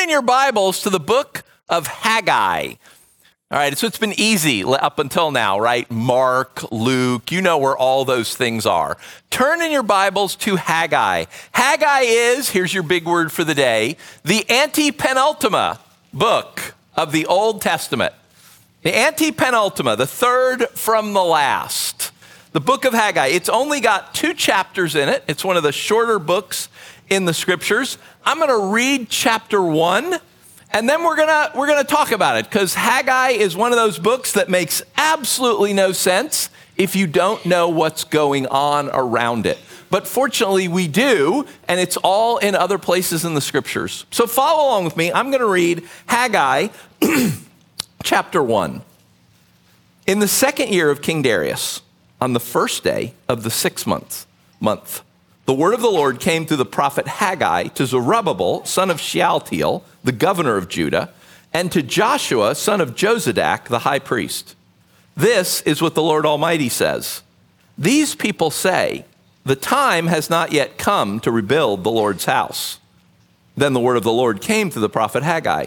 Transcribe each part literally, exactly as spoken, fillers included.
in your Bibles to the book of Haggai. All right, so it's been easy up until now, right? Mark, Luke, you know where all those things are. Turn in your Bibles to Haggai. Haggai is, here's your big word for the day, the anti-penultima book of the Old Testament. The anti-penultima, the third from the last. The book of Haggai, it's only got two chapters in it. It's one of the shorter books in the scriptures. I'm going to read chapter one. And then we're gonna we're gonna talk about it, because Haggai is one of those books that makes absolutely no sense if you don't know what's going on around it. But fortunately we do, and it's all in other places in the scriptures. So follow along with me. I'm gonna read Haggai chapter one. In the second year of King Darius, on the first day of the sixth month, month, the word of the Lord came through the prophet Haggai to Zerubbabel, son of Shealtiel, the governor of Judah, and to Joshua, son of Jozadak, the high priest. This is what the Lord Almighty says. These people say, the time has not yet come to rebuild the Lord's house. Then the word of the Lord came to the prophet Haggai.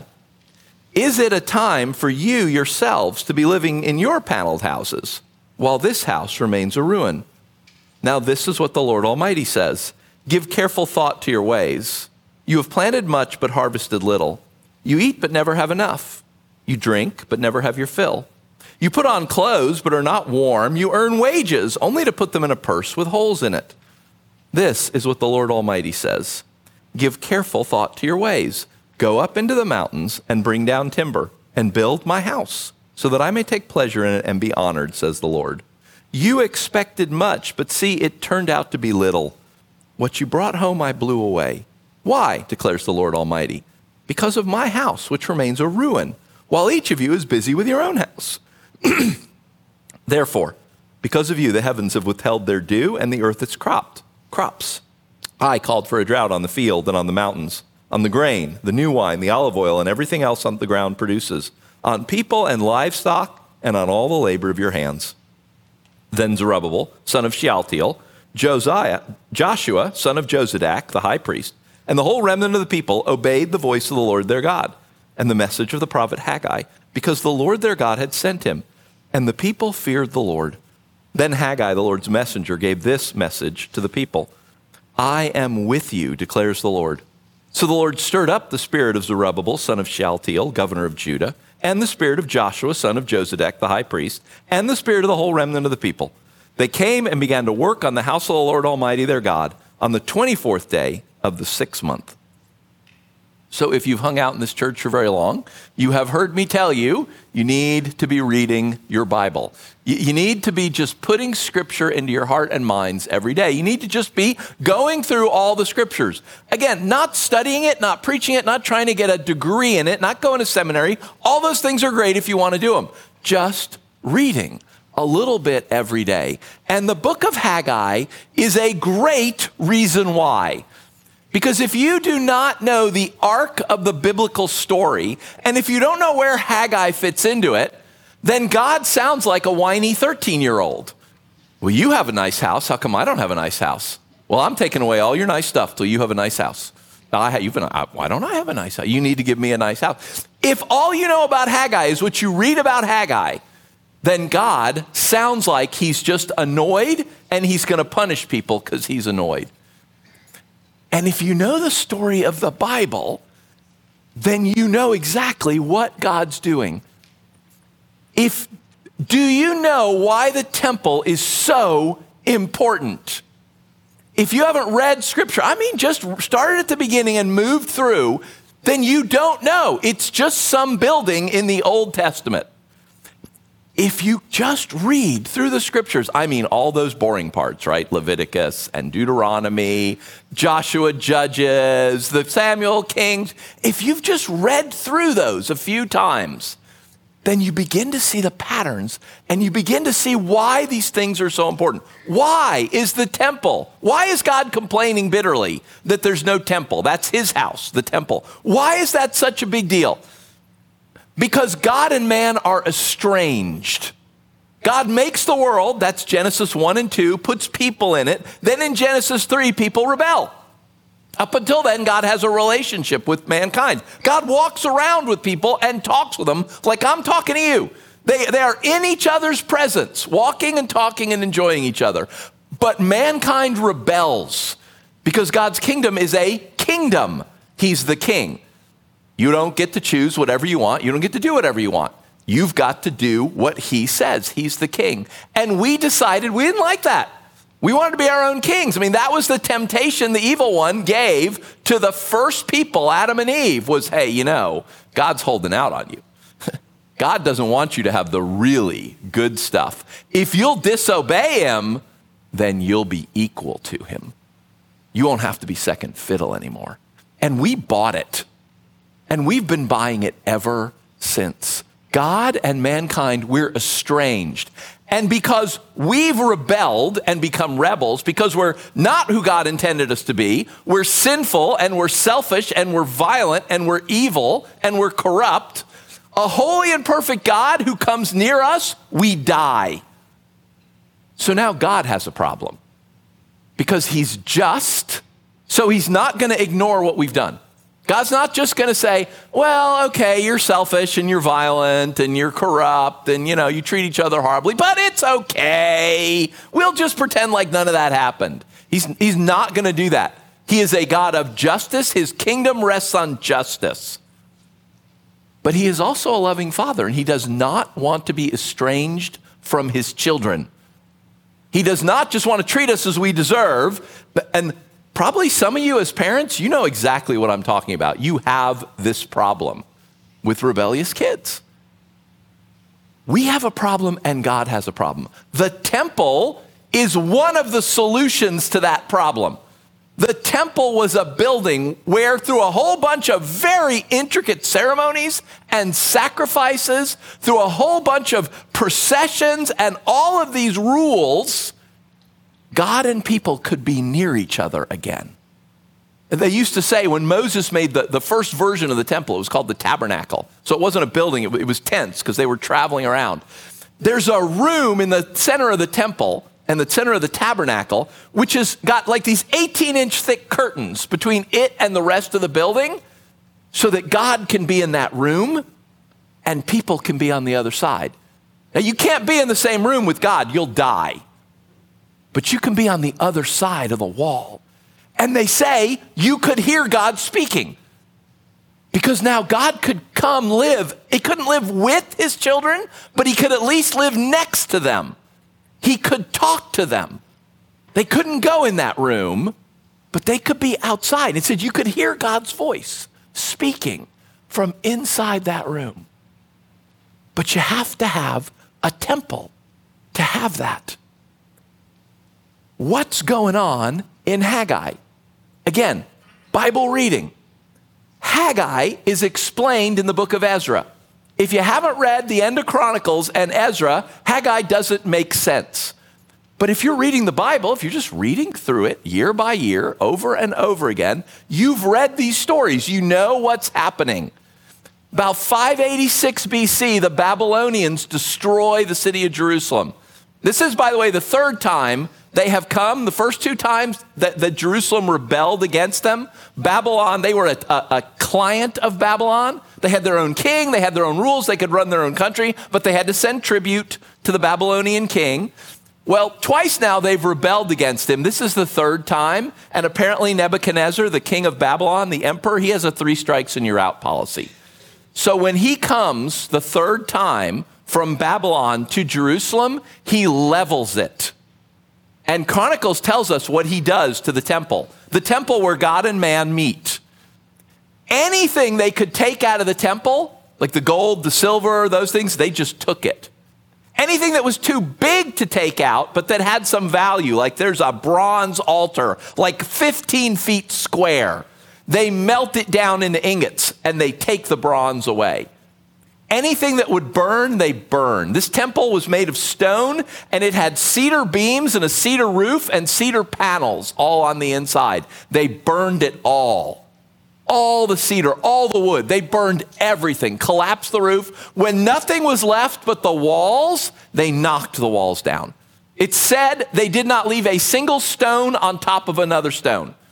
Is it a time for you yourselves to be living in your paneled houses, while this house remains a ruin? Now this is what the Lord Almighty says. Give careful thought to your ways. You have planted much, but harvested little. You eat, but never have enough. You drink, but never have your fill. You put on clothes, but are not warm. You earn wages, only to put them in a purse with holes in it. This is what the Lord Almighty says. Give careful thought to your ways. Go up into the mountains and bring down timber and build my house, so that I may take pleasure in it and be honored, says the Lord. You expected much, but see, it turned out to be little. What you brought home I blew away. Why, declares the Lord Almighty? Because of my house, which remains a ruin, while each of you is busy with your own house. Therefore, because of you, the heavens have withheld their dew, and the earth its cropped, crops. I called for a drought on the field and on the mountains, on the grain, the new wine, the olive oil, and everything else on the ground produces, on people and livestock, and on all the labor of your hands. Then Zerubbabel, son of Shealtiel, Josiah, Joshua, son of Jozadak, the high priest, and the whole remnant of the people obeyed the voice of the Lord their God and the message of the prophet Haggai, because the Lord their God had sent him, and the people feared the Lord. Then Haggai, the Lord's messenger, gave this message to the people. I am with you, declares the Lord. So the Lord stirred up the spirit of Zerubbabel, son of Shealtiel, governor of Judah, and the spirit of Joshua, son of Jozadak, the high priest, and the spirit of the whole remnant of the people. They came and began to work on the house of the Lord Almighty their God on the twenty-fourth day of the sixth month. So if you've hung out in this church for very long, you have heard me tell you, you need to be reading your Bible. You, you need to be just putting scripture into your heart and minds every day. You need to just be going through all the scriptures. Again, not studying it, not preaching it, not trying to get a degree in it, not going to seminary. All those things are great if you want to do them. Just reading a little bit every day. And the book of Haggai is a great reason why. Because if you do not know the arc of the biblical story, and if you don't know where Haggai fits into it, then God sounds like a whiny thirteen-year-old. Well, you have a nice house. How come I don't have a nice house? Well, I'm taking away all your nice stuff till you have a nice house. I have, you've been, why don't I have a nice house? You need to give me a nice house. If all you know about Haggai is what you read about Haggai, then God sounds like he's just annoyed and he's going to punish people because he's annoyed. And if you know the story of the Bible, then you know exactly what God's doing. If, do you know why the temple is so important? If you haven't read scripture, I mean, just started at the beginning and moved through, then you don't know. It's just some building in the Old Testament. If you just read through the scriptures, I mean, all those boring parts, right? Leviticus and Deuteronomy, Joshua, Judges, the Samuel, Kings. If you've just read through those a few times, then you begin to see the patterns and you begin to see why these things are so important. Why is the temple? Why is God complaining bitterly that there's no temple? That's his house, the temple. Why is that such a big deal? Because God and man are estranged. God makes the world, that's Genesis one and two, puts people in it. Then in Genesis three, people rebel. Up until then, God has a relationship with mankind. God walks around with people and talks with them like I'm talking to you. They, they are in each other's presence, walking and talking and enjoying each other. But mankind rebels because God's kingdom is a kingdom. He's the king. You don't get to choose whatever you want. You don't get to do whatever you want. You've got to do what he says. He's the king. And we decided we didn't like that. We wanted to be our own kings. I mean, that was the temptation the evil one gave to the first people, Adam and Eve, was, hey, you know, God's holding out on you. God doesn't want you to have the really good stuff. If you'll disobey him, then you'll be equal to him. You won't have to be second fiddle anymore. And we bought it. And we've been buying it ever since. God and mankind, we're estranged. And because we've rebelled and become rebels, because we're not who God intended us to be, we're sinful and we're selfish and we're violent and we're evil and we're corrupt, a holy and perfect God who comes near us, we die. So now God has a problem because he's just, so he's not going to ignore what we've done. God's not just going to say, well, okay, you're selfish and you're violent and you're corrupt and, you know, you treat each other horribly, but it's okay. We'll just pretend like none of that happened. He's, he's not going to do that. He is a God of justice. His kingdom rests on justice. But he is also a loving father, and he does not want to be estranged from his children. He does not just want to treat us as we deserve, but, and probably some of you as parents, you know exactly what I'm talking about. You have this problem with rebellious kids. We have a problem and God has a problem. The temple is one of the solutions to that problem. The temple was a building where through a whole bunch of very intricate ceremonies and sacrifices, through a whole bunch of processions and all of these rules, God and people could be near each other again. And they used to say when Moses made the, the first version of the temple, it was called the tabernacle. So it wasn't a building, it, it was tents because they were traveling around. There's a room in the center of the temple and the center of the tabernacle, which has got like these eighteen inch thick curtains between it and the rest of the building so that God can be in that room and people can be on the other side. Now you can't be in the same room with God, you'll die. But you can be on the other side of the wall. And they say you could hear God speaking. Because now God could come live. He couldn't live with his children, but he could at least live next to them. He could talk to them. They couldn't go in that room, but they could be outside. It said you could hear God's voice speaking from inside that room. But you have to have a temple to have that. What's going on in Haggai? Again, Bible reading. Haggai is explained in the book of Ezra. If you haven't read the end of Chronicles and Ezra, Haggai doesn't make sense. But if you're reading the Bible, if you're just reading through it year by year, over and over again, you've read these stories. You know what's happening. About five eighty-six B C, the Babylonians destroy the city of Jerusalem. This is, by the way, the third time they have come. The first two times that, that Jerusalem rebelled against them, Babylon, they were a, a, a client of Babylon. They had their own king. They had their own rules. They could run their own country, but they had to send tribute to the Babylonian king. Well, twice now they've rebelled against him. This is the third time. And apparently Nebuchadnezzar, the king of Babylon, the emperor, he has a three strikes and you're out policy. So when he comes the third time from Babylon to Jerusalem, he levels it. And Chronicles tells us what he does to the temple, the temple where God and man meet. Anything they could take out of the temple, like the gold, the silver, those things, they just took it. Anything that was too big to take out, but that had some value, like there's a bronze altar, like fifteen feet square, they melt it down into ingots and they take the bronze away. Anything that would burn, they burn. This temple was made of stone, and it had cedar beams and a cedar roof and cedar panels all on the inside. They burned it all. All the cedar, all the wood. They burned everything, collapsed the roof. When nothing was left but the walls, they knocked the walls down. It said they did not leave a single stone on top of another stone.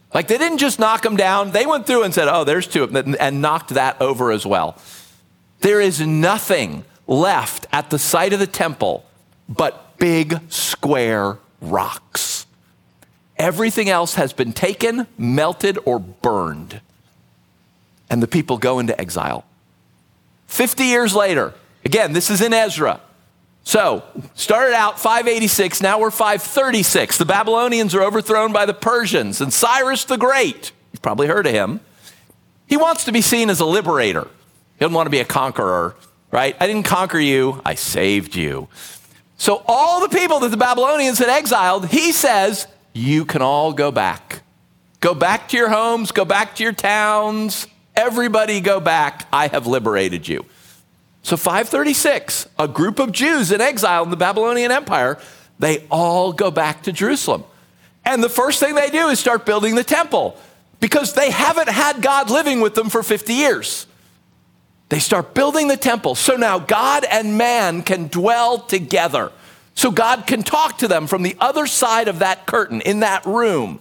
Like they didn't just knock them down. They went through and said, oh, there's two of them, and knocked that over as well. There is nothing left at the site of the temple but big square rocks. Everything else has been taken, melted, or burned. And the people go into exile. fifty years later, again, this is in Ezra. So, started out five eighty-six, now we're five thirty-six. The Babylonians are overthrown by the Persians, and Cyrus the Great, you've probably heard of him, he wants to be seen as a liberator. He doesn't want to be a conqueror, right? I didn't conquer you, I saved you. So all the people that the Babylonians had exiled, he says, you can all go back. Go back to your homes, go back to your towns. Everybody go back. I have liberated you. So five thirty-six, a group of Jews in exile in the Babylonian Empire, they all go back to Jerusalem. And the first thing they do is start building the temple because they haven't had God living with them for fifty years. They start building the temple. So now God and man can dwell together. So God can talk to them from the other side of that curtain in that room.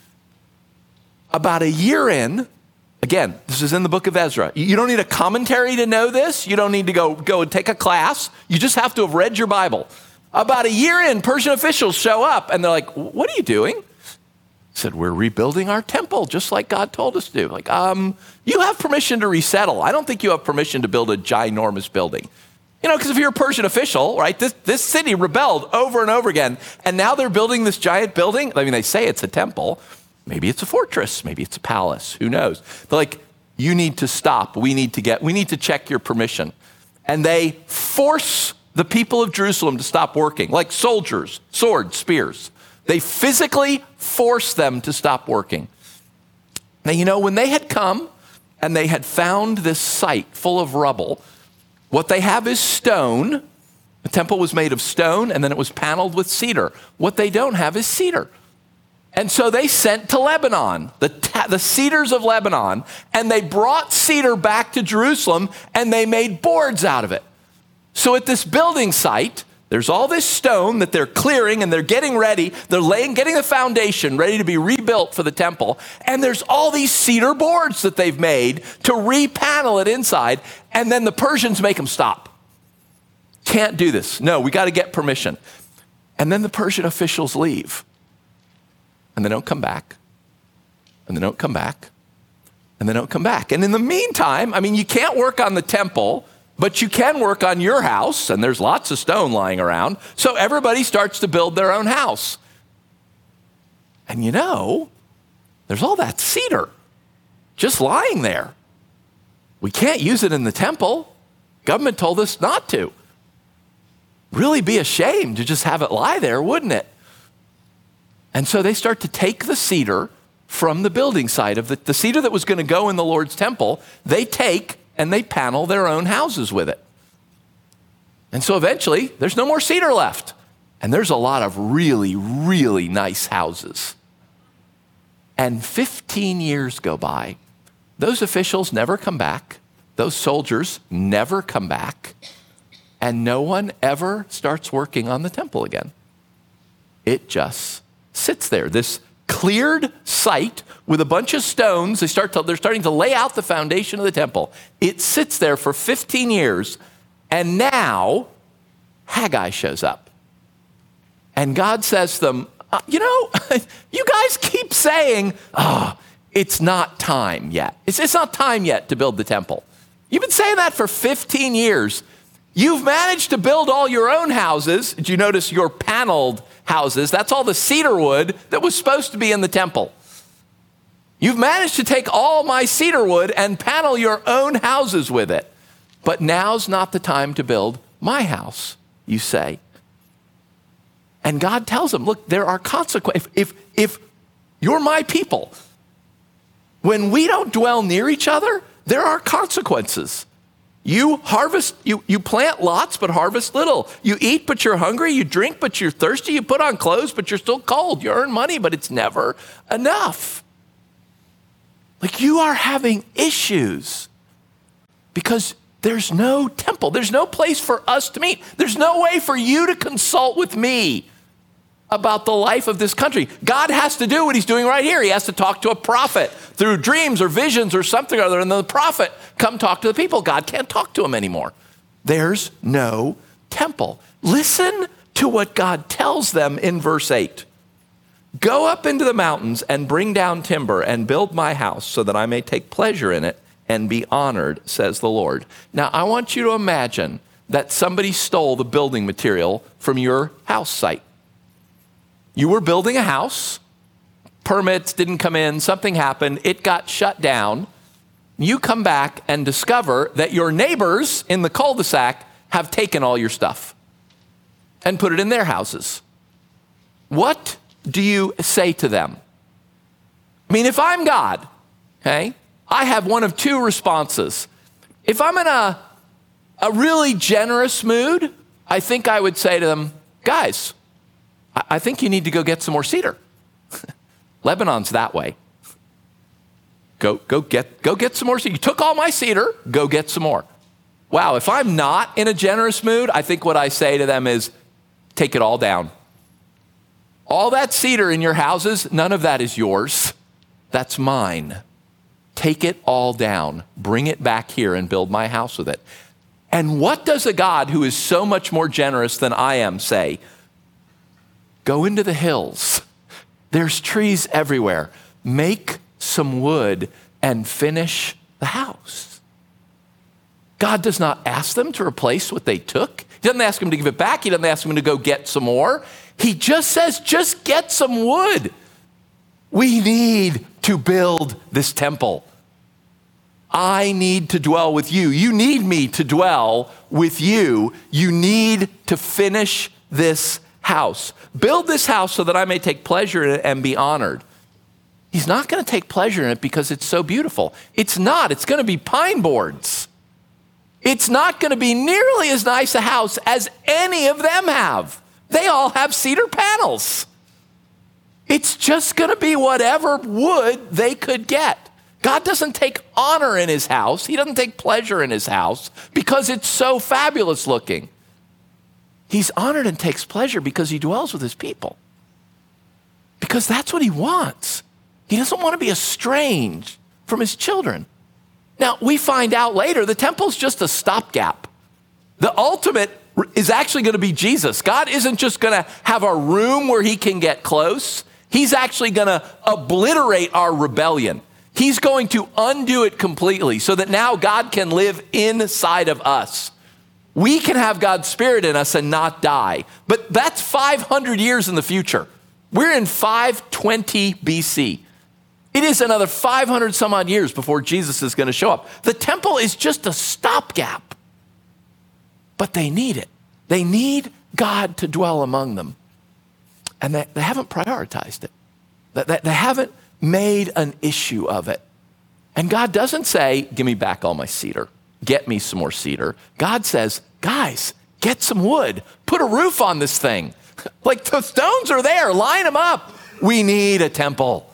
About a year in, again, this is in the book of Ezra. You don't need a commentary to know this. You don't need to go, go and take a class. You just have to have read your Bible. About a year in, Persian officials show up and they're like, what are you doing? I said, we're rebuilding our temple just like God told us to do. Like, um, you have permission to resettle. I don't think you have permission to build a ginormous building. You know, because if you're a Persian official, right, this, this city rebelled over and over again. And now they're building this giant building. I mean, they say it's a temple. Maybe it's a fortress. Maybe it's a palace. Who knows? They're like, you need to stop. We need to get, we need to check your permission. And they force the people of Jerusalem to stop working, like soldiers, swords, spears. They physically force them to stop working. Now, you know, when they had come and they had found this site full of rubble, what they have is stone. The temple was made of stone and then it was paneled with cedar. What they don't have is cedar. And so they sent to Lebanon, the, ta- the cedars of Lebanon, and they brought cedar back to Jerusalem and they made boards out of it. So at this building site, there's all this stone that they're clearing and they're getting ready. They're laying, getting the foundation ready to be rebuilt for the temple. And there's all these cedar boards that they've made to repanel it inside. And then the Persians make them stop. Can't do this. No, we got to get permission. And then the Persian officials leave. And they don't come back. And they don't come back. And they don't come back. And in the meantime, I mean, you can't work on the temple, but you can work on your house, and there's lots of stone lying around. So everybody starts to build their own house. And you know, there's all that cedar just lying there. We can't use it in the temple. Government told us not to. Really be ashamed to just have it lie there, wouldn't it? And so they start to take the cedar from the building site of the, the cedar that was going to go in the Lord's temple. They take and they panel their own houses with it. And so eventually there's no more cedar left. And there's a lot of really, really nice houses. And fifteen years go by. Those officials never come back. Those soldiers never come back. And no one ever starts working on the temple again. It just sits there, this cleared site with a bunch of stones. They start to, they're starting to lay out the foundation of the temple. It sits there for fifteen years, and now Haggai shows up. And God says to them, uh, you know, you guys keep saying, oh, it's not time yet. It's, it's not time yet to build the temple. You've been saying that for fifteen years. You've managed to build all your own houses. Did you notice your paneled houses? That's all the cedar wood that was supposed to be in the temple. You've managed to take all my cedar wood and panel your own houses with it. But now's not the time to build my house, you say. And God tells them, look, there are consequences. If, if, if you're my people, when we don't dwell near each other, there are consequences. You harvest, you, you plant lots, but harvest little. You eat, but you're hungry. You drink, but you're thirsty. You put on clothes, but you're still cold. You earn money, but it's never enough. Like, you are having issues because there's no temple. There's no place for us to meet. There's no way for you to consult with me. about the life of this country. God has to do what he's doing right here. He has to talk to a prophet through dreams or visions or something or other, and the prophet come talk to the people. God can't talk to him anymore. There's no temple. Listen to what God tells them in verse eight. Go up into the mountains and bring down timber and build my house so that I may take pleasure in it and be honored, says the Lord. Now, I want you to imagine that somebody stole the building material from your house site. You were building a house, permits didn't come in, something happened, it got shut down. You come back and discover that your neighbors in the cul-de-sac have taken all your stuff and put it in their houses. What do you say to them? I mean, if I'm God, okay, I have one of two responses. If I'm in a, a really generous mood, I think I would say to them, guys, I, I think you need to go get some more cedar. Lebanon's that way. Go, go get, go get some more cedar. You took all my cedar, go get some more. Wow, if I'm not in a generous mood, I think what I say to them is, take it all down. All that cedar in your houses, none of that is yours. That's mine. Take it all down. Bring it back here and build my house with it. And what does a God who is so much more generous than I am say? Go into the hills. There's trees everywhere. Make some wood and finish the house. God does not ask them to replace what they took. He doesn't ask them to give it back. He doesn't ask them to go get some more. He just says, just get some wood. We need to build this temple. I need to dwell with you. You need me to dwell with you. You need to finish this house. Build this house so that I may take pleasure in it and be honored. He's not going to take pleasure in it because it's so beautiful. It's not. It's going to be pine boards. It's not going to be nearly as nice a house as any of them have. They all have cedar panels. It's just going to be whatever wood they could get. God doesn't take honor in his house. He doesn't take pleasure in his house because it's so fabulous looking. He's honored and takes pleasure because he dwells with his people. Because that's what he wants. He doesn't want to be estranged from his children. Now, we find out later the temple's just a stopgap. The ultimate is actually going to be Jesus. God isn't just going to have a room where he can get close. He's actually going to obliterate our rebellion. He's going to undo it completely so that now God can live inside of us. We can have God's Spirit in us and not die. But that's five hundred years in the future. We're in five twenty B C. It is another five hundred some odd years before Jesus is going to show up. The temple is just a stopgap. But they need it. They need God to dwell among them. And they, they haven't prioritized it. They, they, they haven't made an issue of it. And God doesn't say, give me back all my cedar. Get me some more cedar. God says, guys, get some wood. Put a roof on this thing. Like the stones are there. Line them up. We need a temple.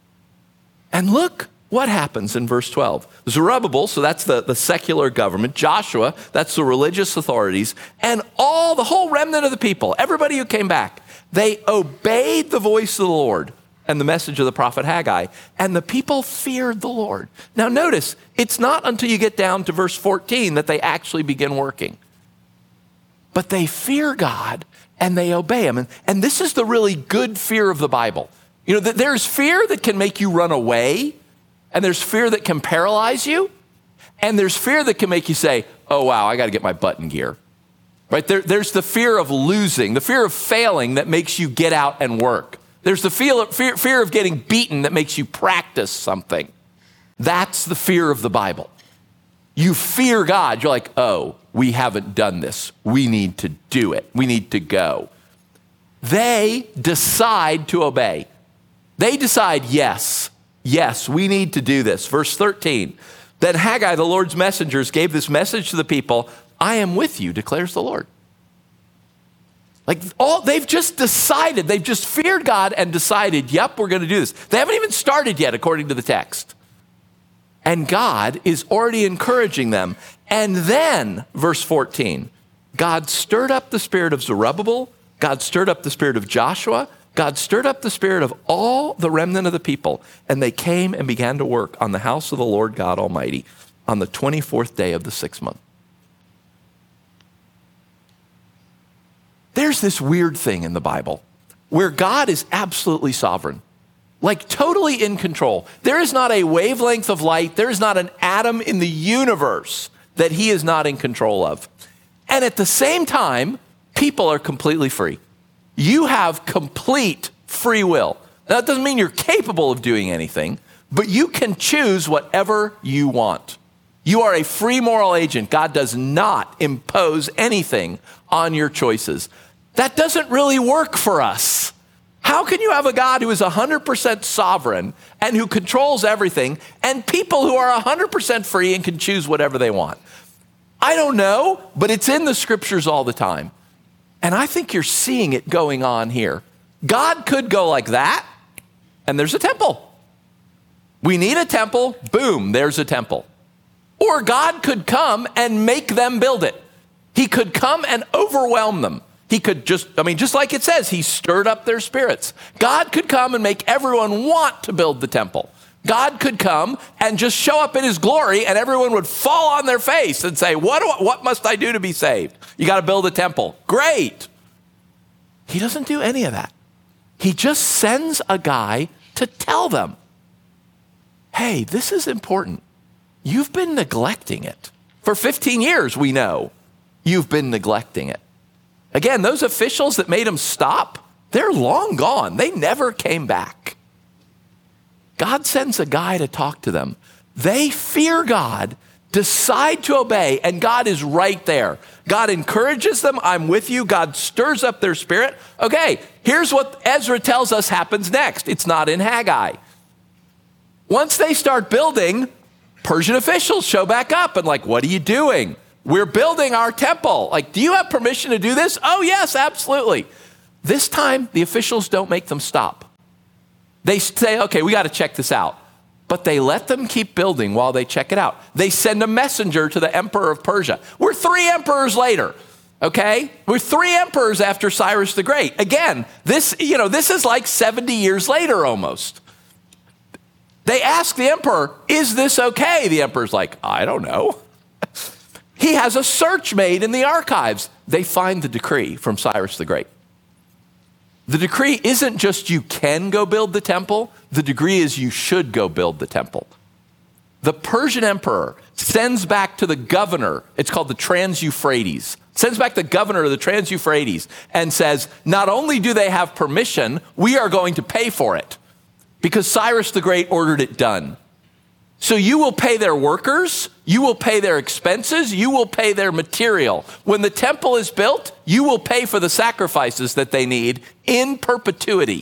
And look what happens in verse twelve. Zerubbabel, so that's the, the secular government. Joshua, that's the religious authorities. And all, the whole remnant of the people, everybody who came back, they obeyed the voice of the Lord and the message of the prophet Haggai. And the people feared the Lord. Now notice, it's not until you get down to verse fourteen that they actually begin working. But they fear God and they obey him. And, and this is the really good fear of the Bible. You know, there's fear that can make you run away, and there's fear that can paralyze you, and there's fear that can make you say, oh, wow, I got to get my butt in gear. Right? There, there's the fear of losing, the fear of failing that makes you get out and work. There's the fear, fear, fear of getting beaten that makes you practice something. That's the fear of the Bible. You fear God. You're like, oh, we haven't done this. We need to do it. We need to go. They decide to obey. They decide, yes, yes, we need to do this. Verse thirteen, then Haggai, the Lord's messengers, gave this message to the people, I am with you, declares the Lord. Like all, they've just decided, they've just feared God and decided, yep, we're going to do this. They haven't even started yet, according to the text. And God is already encouraging them. And then, verse fourteen, God stirred up the spirit of Zerubbabel, God stirred up the spirit of Joshua. God stirred up the spirit of all the remnant of the people, and they came and began to work on the house of the Lord God Almighty on the twenty-fourth day of the sixth month. There's this weird thing in the Bible where God is absolutely sovereign, like totally in control. There is not a wavelength of light. There is not an atom in the universe that he is not in control of. And at the same time, people are completely free. You have complete free will. Now, that doesn't mean you're capable of doing anything, but you can choose whatever you want. You are a free moral agent. God does not impose anything on your choices. That doesn't really work for us. How can you have a God who is one hundred percent sovereign and who controls everything, and people who are one hundred percent free and can choose whatever they want? I don't know, but it's in the scriptures all the time. And I think you're seeing it going on here. God could go like that, and there's a temple. We need a temple, boom, there's a temple. Or God could come and make them build it. He could come and overwhelm them. He could just, I mean, just like it says, he stirred up their spirits. God could come and make everyone want to build the temple. God could come and just show up in his glory, and everyone would fall on their face and say, what, do I, what must I do to be saved? You got to build a temple. Great. He doesn't do any of that. He just sends a guy to tell them, hey, this is important. You've been neglecting it. For fifteen years, we know you've been neglecting it. Again, those officials that made them stop, they're long gone. They never came back. God sends a guy to talk to them. They fear God, decide to obey, and God is right there. God encourages them. I'm with you. God stirs up their spirit. Okay, here's what Ezra tells us happens next. It's not in Haggai. Once they start building, Persian officials show back up and like, what are you doing? We're building our temple. Like, do you have permission to do this? Oh, yes, absolutely. This time, the officials don't make them stop. They say, okay, we got to check this out. But they let them keep building while they check it out. They send a messenger to the emperor of Persia. We're three emperors later, okay? We're three emperors after Cyrus the Great. Again, this, you know, this is like seventy years later almost. They ask the emperor, is this okay? The emperor's like, I don't know. He has a search made in the archives. They find the decree from Cyrus the Great. The decree isn't just you can go build the temple. The decree is you should go build the temple. The Persian emperor sends back to the governor, it's called the Trans-Euphrates, sends back the governor of the Trans-Euphrates and says, not only do they have permission, we are going to pay for it because Cyrus the Great ordered it done. So you will pay their workers, you will pay their expenses, you will pay their material. When the temple is built, you will pay for the sacrifices that they need in perpetuity.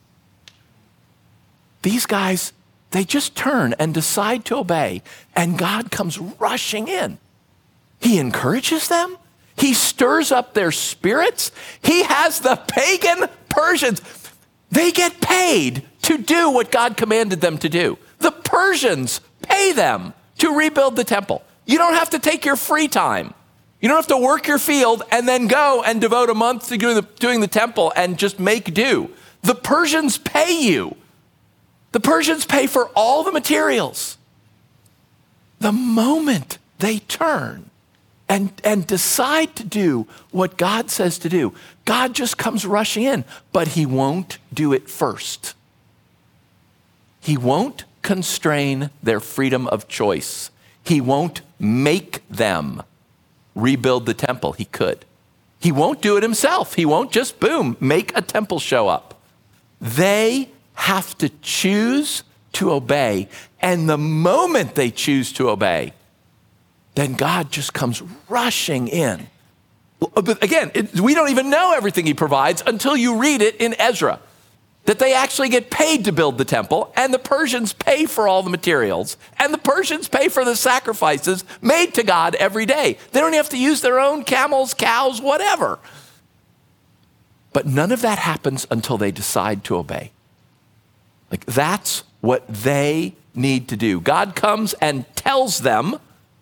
These guys, they just turn and decide to obey, and God comes rushing in. He encourages them. He stirs up their spirits. He has the pagan Persians. They get paid to do what God commanded them to do. The Persians pay them to rebuild the temple. You don't have to take your free time. You don't have to work your field and then go and devote a month to doing the, doing the temple and just make do. The Persians pay you. The Persians pay for all the materials. The moment they turn and, and decide to do what God says to do, God just comes rushing in, but he won't do it first. He won't constrain their freedom of choice. He won't make them rebuild the temple. He could. He won't do it himself. He won't just, boom, make a temple show up. They have to choose to obey. And the moment they choose to obey, then God just comes rushing in. But again, it, we don't even know everything he provides until you read it in Ezra. That they actually get paid to build the temple, and the Persians pay for all the materials, and the Persians pay for the sacrifices made to God every day. They don't have to use their own camels, cows, whatever. But none of that happens until they decide to obey. Like, that's what they need to do. God comes and tells them,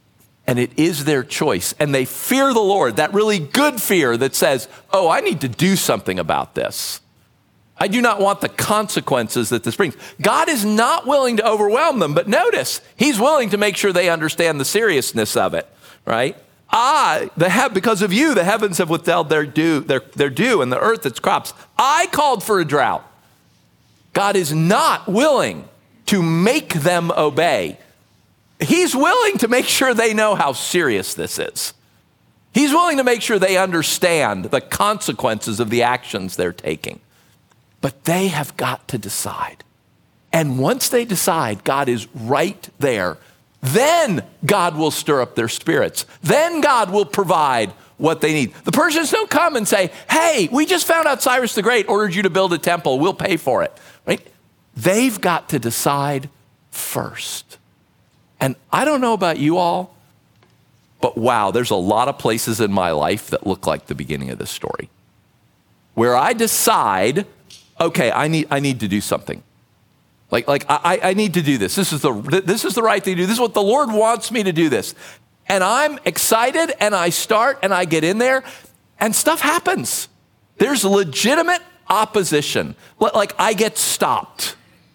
And it is their choice. And they fear the Lord, that really good fear that says, oh, I need to do something about this. I do not want the consequences that this brings. God is not willing to overwhelm them, but notice, he's willing to make sure they understand the seriousness of it, right? I, the he- because of you, the heavens have withheld their dew, their, their dew, and the earth its crops. I called for a drought. God is not willing to make them obey. He's willing to make sure they know how serious this is. He's willing to make sure they understand the consequences of the actions they're taking. But they have got to decide. And once they decide, God is right there. Then God will stir up their spirits. Then God will provide what they need. The Persians don't come and say, hey, we just found out Cyrus the Great ordered you to build a temple. We'll pay for it. Right? They've got to decide first. And I don't know about you all, but wow, there's a lot of places in my life that look like the beginning of this story, where I decide, okay, I need, I need to do something. Like, like I, I need to do this. This is the, this is the right thing to do. This is what the Lord wants me to do this. And I'm excited and I start and I get in there and stuff happens. There's legitimate opposition. Like I get stopped.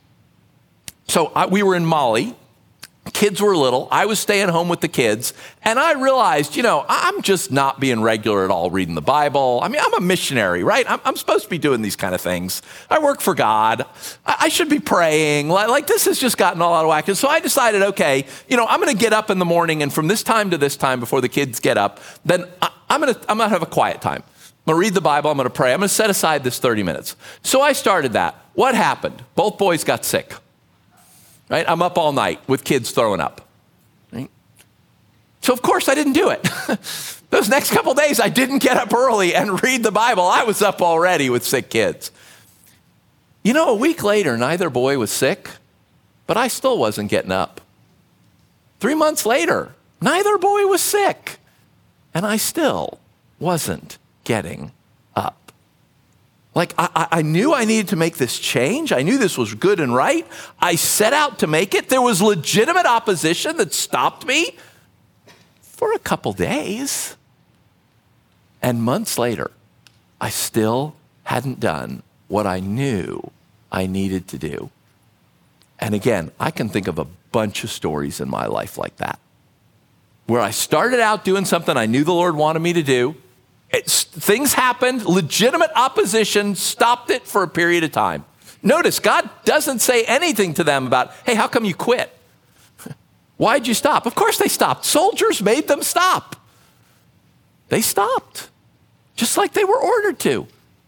So I, we were in Mali. Kids were little. I was staying home with the kids. And I realized, you know, I'm just not being regular at all reading the Bible. I mean, I'm a missionary, right? I'm, I'm supposed to be doing these kind of things. I work for God. I, I should be praying. Like, like this has just gotten all out of whack. And so I decided, okay, you know, I'm going to get up in the morning. And from this time to this time before the kids get up, then I, I'm going to I'm going to have a quiet time. I'm going to read the Bible. I'm going to pray. I'm going to set aside this thirty minutes. So I started that. What happened? Both boys got sick. Right? I'm up all night with kids throwing up. Right? So of course I didn't do it. Those next couple days I didn't get up early and read the Bible. I was up already with sick kids. You know, a week later, neither boy was sick, but I still wasn't getting up. Three months later, neither boy was sick, and I still wasn't getting up. Like, I, I knew I needed to make this change. I knew this was good and right. I set out to make it. There was legitimate opposition that stopped me for a couple days. And months later, I still hadn't done what I knew I needed to do. And again, I can think of a bunch of stories in my life like that, where I started out doing something I knew the Lord wanted me to do. It's, things happened, legitimate opposition stopped it for a period of time. Notice, God doesn't say anything to them about, hey, how come you quit? Why'd you stop? Of course they stopped. Soldiers made them stop. They stopped, just like they were ordered to.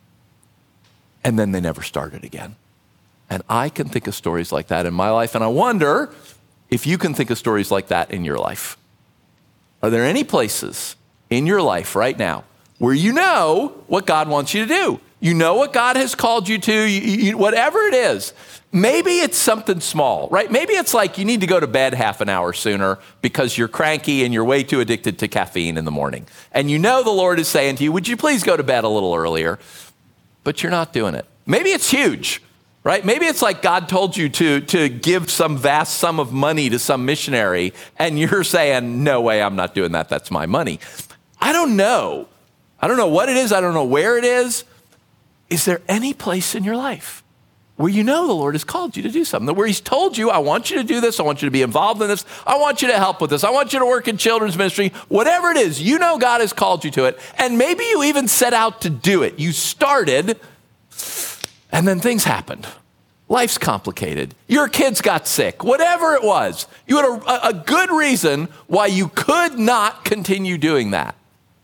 And then they never started again. And I can think of stories like that in my life, and I wonder if you can think of stories like that in your life. Are there any places in your life right now where you know what God wants you to do? You know what God has called you to, you, you, whatever it is. Maybe it's something small, right? Maybe it's like you need to go to bed half an hour sooner because you're cranky and you're way too addicted to caffeine in the morning. And you know the Lord is saying to you, would you please go to bed a little earlier? But you're not doing it. Maybe it's huge, right? Maybe it's like God told you to, to give some vast sum of money to some missionary and you're saying, no way, I'm not doing that. That's my money. I don't know. I don't know what it is. I don't know where it is. Is there any place in your life where you know the Lord has called you to do something, where he's told you, I want you to do this. I want you to be involved in this. I want you to help with this. I want you to work in children's ministry. Whatever it is, you know God has called you to it. And maybe you even set out to do it. You started, and then things happened. Life's complicated. Your kids got sick. Whatever it was, you had a, a good reason why you could not continue doing that.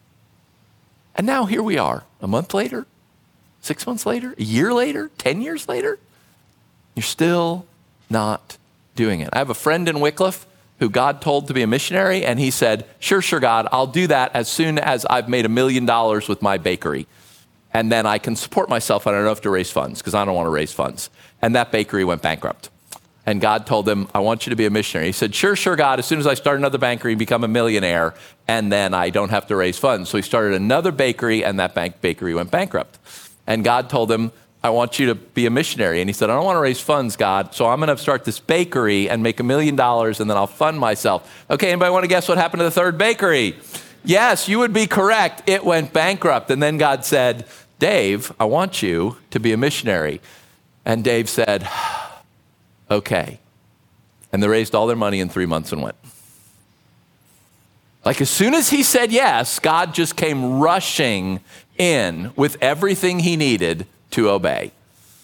And now here we are, a month later, six months later, a year later, ten years later, you're still not doing it. I have a friend in Wycliffe who God told to be a missionary, and he said, sure, sure, God, I'll do that as soon as I've made a million dollars with my bakery. And then I can support myself, and I don't have to raise funds because I don't want to raise funds. And that bakery went bankrupt. And God told him, I want you to be a missionary. He said, sure, sure, God, as soon as I start another bakery and become a millionaire, and then I don't have to raise funds. So he started another bakery, and that bank bakery went bankrupt. And God told him, I want you to be a missionary. And he said, I don't want to raise funds, God, so I'm going to start this bakery and make a million dollars and then I'll fund myself. Okay, anybody want to guess what happened to the third bakery? Yes, you would be correct. It went bankrupt. And then God said, Dave, I want you to be a missionary. And Dave said, okay. And they raised all their money in three months and went. Like as soon as he said yes, God just came rushing in with everything he needed to obey.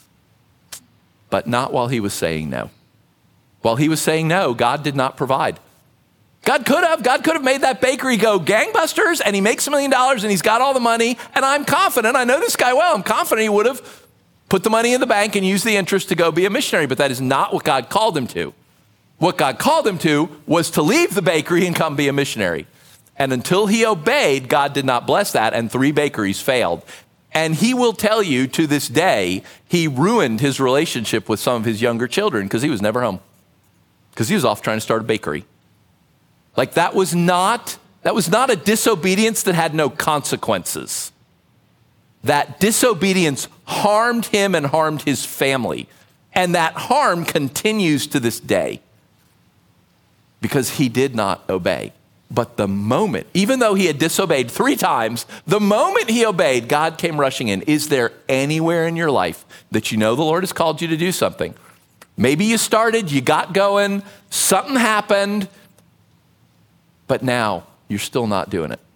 But not while he was saying no. While he was saying no, God did not provide. God could have. God could have made that bakery go gangbusters and he makes a million dollars and he's got all the money. And I'm confident, I know this guy well, I'm confident he would have put the money in the bank and used the interest to go be a missionary. But that is not what God called him to. What God called him to was to leave the bakery and come be a missionary. And until he obeyed, God did not bless that, and three bakeries failed. And he will tell you to this day, he ruined his relationship with some of his younger children because he was never home. Because he was off trying to start a bakery. Like that was not, that was not a disobedience that had no consequences. That disobedience harmed him and harmed his family. And that harm continues to this day. Because he did not obey. But the moment, even though he had disobeyed three times, the moment he obeyed, God came rushing in. Is there anywhere in your life that you know the Lord has called you to do something? Maybe you started, you got going, something happened, but now you're still not doing it.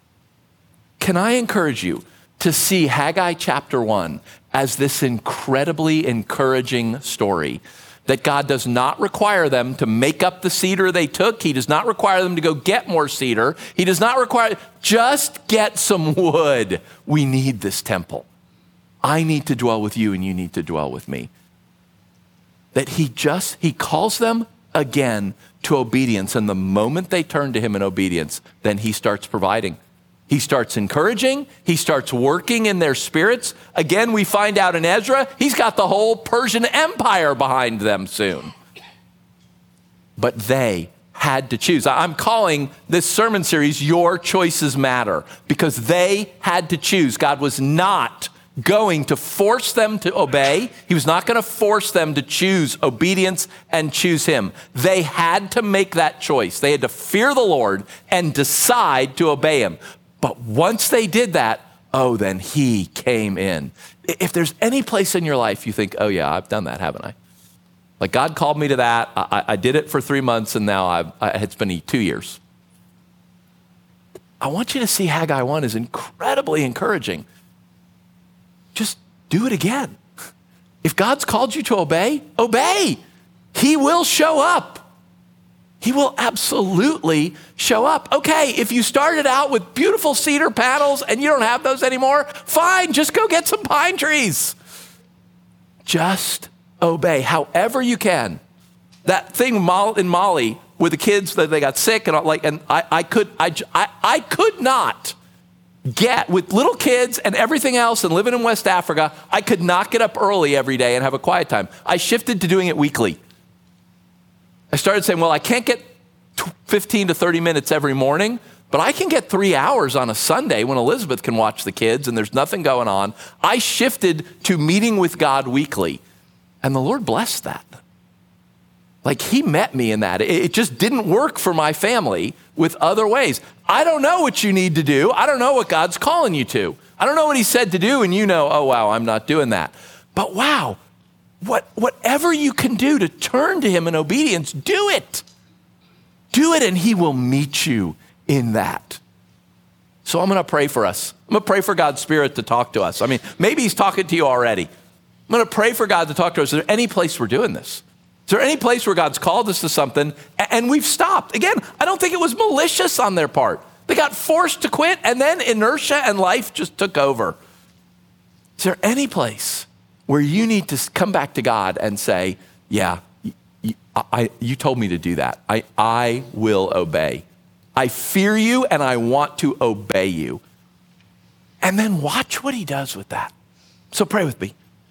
Can I encourage you to see Haggai chapter one as this incredibly encouraging story? That God does not require them to make up the cedar they took. He does not require them to go get more cedar. He does not require, just get some wood. We need this temple. I need to dwell with you and you need to dwell with me. That he just, he calls them again to obedience. And the moment they turn to him in obedience, then he starts providing. He starts encouraging. He starts working in their spirits. Again, we find out in Ezra, he's got the whole Persian Empire behind them soon. But they had to choose. I'm calling this sermon series, Your Choices Matter, because they had to choose. God was not going to force them to obey. He was not going to force them to choose obedience and choose him. They had to make that choice. They had to fear the Lord and decide to obey him. But once they did that, oh, then he came in. If there's any place in your life you think, oh yeah, I've done that, haven't I? Like God called me to that. I, I did it for three months and now I've, I, it's been two years. I want you to see Haggai one is incredibly encouraging. Just do it again. If God's called you to obey, obey. He will show up. He will absolutely show up. Okay, if you started out with beautiful cedar panels and you don't have those anymore, fine, just go get some pine trees. Just obey however you can. That thing in Mali with the kids that they got sick and all, like, and I, I could, I, I, I could not get with little kids and everything else and living in West Africa. I could not get up early every day and have a quiet time. I shifted to doing it weekly. I started saying, well, I can't get fifteen to thirty minutes every morning, but I can get three hours on a Sunday when Elizabeth can watch the kids and there's nothing going on. I shifted to meeting with God weekly, and the Lord blessed that. Like he met me in that. It just didn't work for my family with other ways. I don't know what you need to do. I don't know what God's calling you to. I don't know what he said to do, and you know, oh, wow, I'm not doing that. But wow, what, whatever you can do to turn to him in obedience, do it. Do it, and he will meet you in that. So I'm going to pray for us. I'm going to pray for God's Spirit to talk to us. I mean, maybe he's talking to you already. I'm going to pray for God to talk to us. Is there any place we're doing this? Is there any place where God's called us to something and we've stopped? Again, I don't think it was malicious on their part. They got forced to quit, and then inertia and life just took over. Is there any place where you need to come back to God and say, yeah, you, I, you told me to do that. I, I will obey. I fear you and I want to obey you. And then watch what he does with that. So pray with me.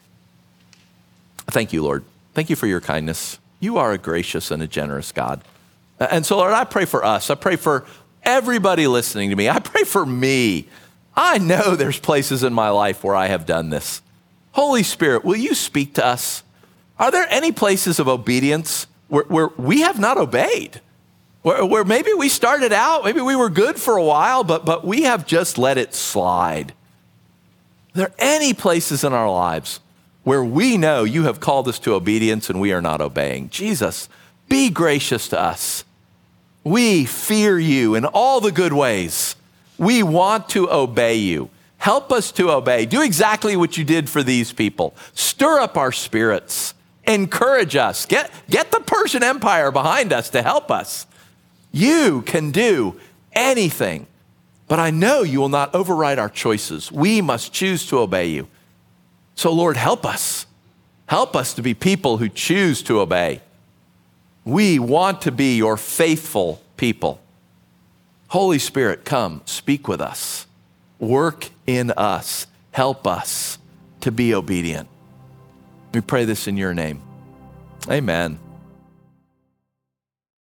Thank you, Lord. Thank you for your kindness. You are a gracious and a generous God. And so, Lord, I pray for us. I pray for everybody listening to me. I pray for me. I know there's places in my life where I have done this. Holy Spirit, will you speak to us? Are there any places of obedience where, where we have not obeyed? Where, where maybe we started out, maybe we were good for a while, but, but we have just let it slide. Are there any places in our lives where we know you have called us to obedience and we are not obeying? Jesus, be gracious to us. We fear you in all the good ways. We want to obey you. Help us to obey. Do exactly what you did for these people. Stir up our spirits. Encourage us. Get, get the Persian Empire behind us to help us. You can do anything, but I know you will not override our choices. We must choose to obey you. So Lord, help us. Help us to be people who choose to obey. We want to be your faithful people. Holy Spirit, come, speak with us. Work in us. Help us to be obedient. We pray this in your name. Amen.